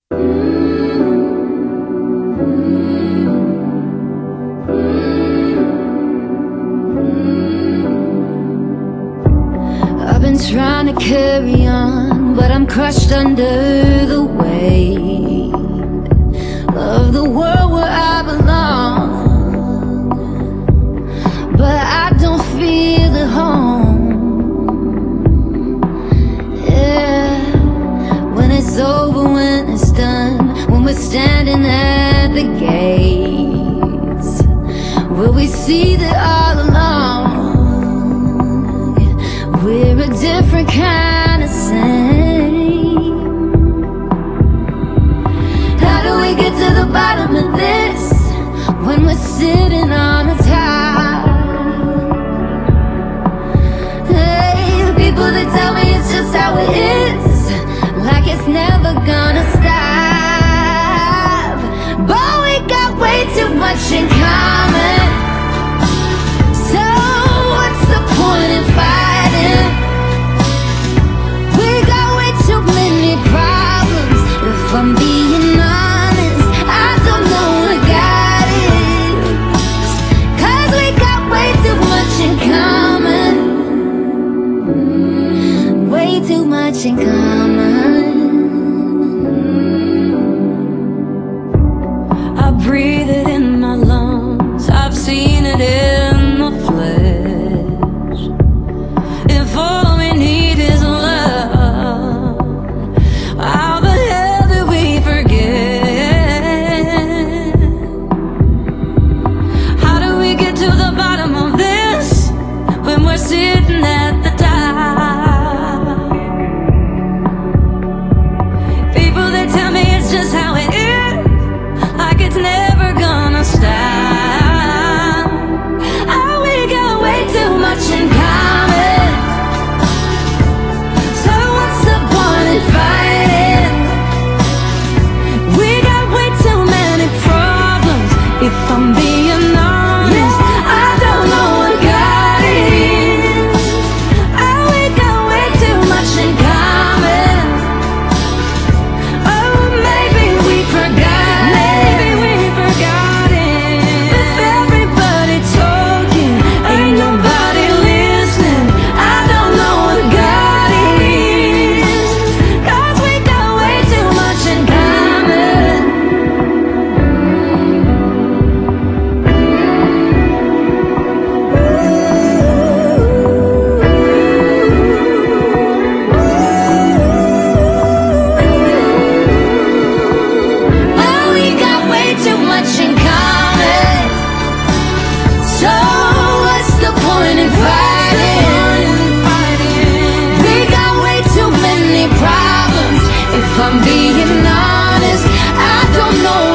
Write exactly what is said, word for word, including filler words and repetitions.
I've been trying to carry on, but I'm crushed under the weight of the world where I belong. But I don't feel at home. Yeah, when it's over, when it's done, when we're standing at the gates, will we see that all along we're a different kind of same? How do we get to the bottom of this when we're sitting on the top? Hey, the people that tell me it's just how it is, like it's never gonna stop. But we got way too much in common, so what's the point in fighting? We got way too many problems. If I'm being honest, I don't know what God is, 'cause we got way too much in common. Way too much in common. I breathe it in my lungs, I've seen it in the flesh. If all we need is love, how the hell did we forget? How do we get to the bottom of this when we're sitting at the top? People that tell me it's just how it is, like it's never gonna stop. Oh, we got way too much in common, so what's the point in fighting? We got way too many problems. If I'm being honest, I don't know what God is. Oh, we got way too much in common. Oh, maybe we forgot. Maybe we forgot it. If everybody talking, ain't nobody listening. I don't know what God is, 'cause we got way too much in common. Oh, we got way too much in common, so what's the point in fighting? We got way too many problems. If I'm being honest, I don't know